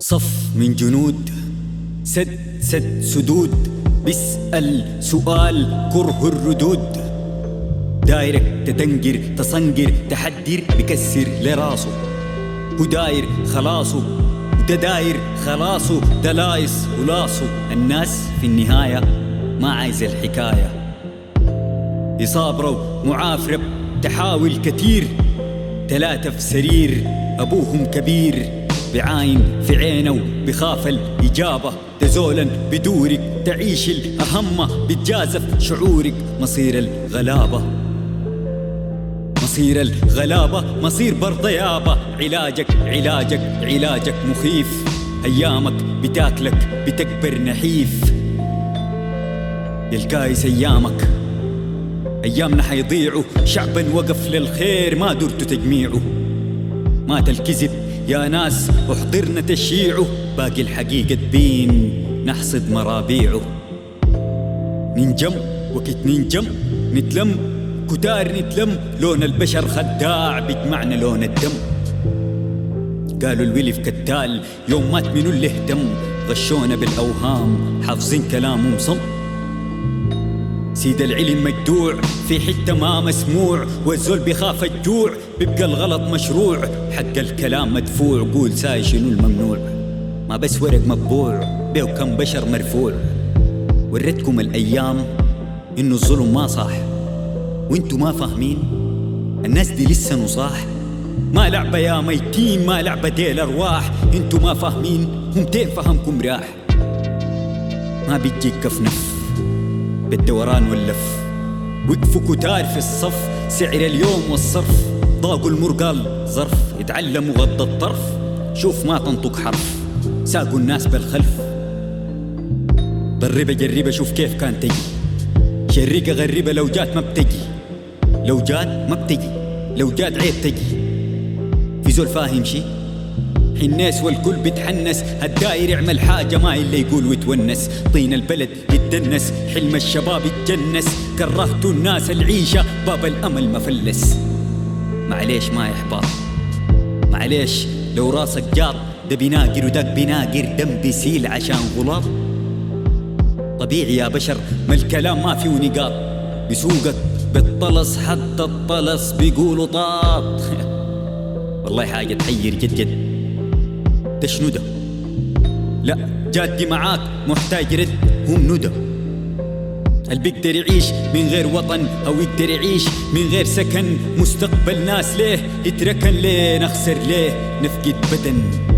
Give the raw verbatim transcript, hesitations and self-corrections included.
صف من جنود سد سد سدود، بيسأل سؤال كره الردود، دايرك تدنجر تصنجر تحدر بكسر لراسه، وداير خلاصه وده داير خلاصه، ده لايص ولاصه. الناس في النهاية ما عايزة الحكاية، يصابروا معافرة تحاول كتير، ثلاثة في سرير أبوهم كبير، بعاين في عينه بخاف الإجابة، تزولا بدورك تعيش الأهمة، بتجازف شعورك مصير الغلابة، مصير الغلابة مصير برضيابة. علاجك علاجك علاجك مخيف، أيامك بتاكلك بتكبر نحيف، يالكايس أيامك أيامنا حيضيعوا، شعبا وقف للخير ما درتوا تجميعه، مات الكذب يا ناس وحضرنا تشيعه، باقي الحقيقة تبين نحصد مرابيعه. ننجم وقت ننجم نتلم كتار نتلم، لون البشر خداع بيجمعنا لون الدم، قالوا الولف كتال يوم مات منو اللي اهتم، غشونا بالأوهام حافظين كلامهم صم، سيد العلم مجدوع في حتة ما مسموع، والزول بخاف الجوع بيبقى الغلط مشروع، حق الكلام مدفوع قول ساي شنو الممنوع، ما بس ورق مطبوع بيه كم بشر مرفوع. وريتكم الأيام إنه الظلم ما صح وانتو ما فاهمين، الناس دي لسه نصاح، ما لعبة يا ميتين ما لعبة دي الأرواح، انتو ما فاهمين هم تين فهمكم راح، ما بيجيك كفنف بالدوران واللف، وقفوا كتار في الصف سعر اليوم والصرف، ضاقوا المرقال ظرف يتعلموا غض الطرف، شوف ما تنطق حرف ساقوا الناس بالخلف، ضربة جربة شوف كيف كان تجي، شريكة غريبة لو جات ما بتجي، لو جات ما بتجي، لو جات عيب تجي، في زول فاهم شي الناس والكل بتحنس، هالداير يعمل حاجة ما اللي يقول ويتونس، طين البلد يتدنس حلم الشباب يتجنس، كرهتوا الناس العيشة باب الأمل مفلس، معليش ما يحبط معليش لو راسك جاط، ده بيناقر وداك بيناقر دم بيسيل عشان غلاط، طبيعي يا بشر ما الكلام ما فيه نقاط، بسوقك بالطلس حتى الطلس بيقولوا طاط والله حاجة تحير جد جد، ده شنو ده؟ لا جادي معاك محتاج رد، هم ندى اللي بيقدر يعيش من غير وطن أو يقدر يعيش من غير سكن، مستقبل ناس ليه يتركن، ليه نخسر ليه نفقد بدن.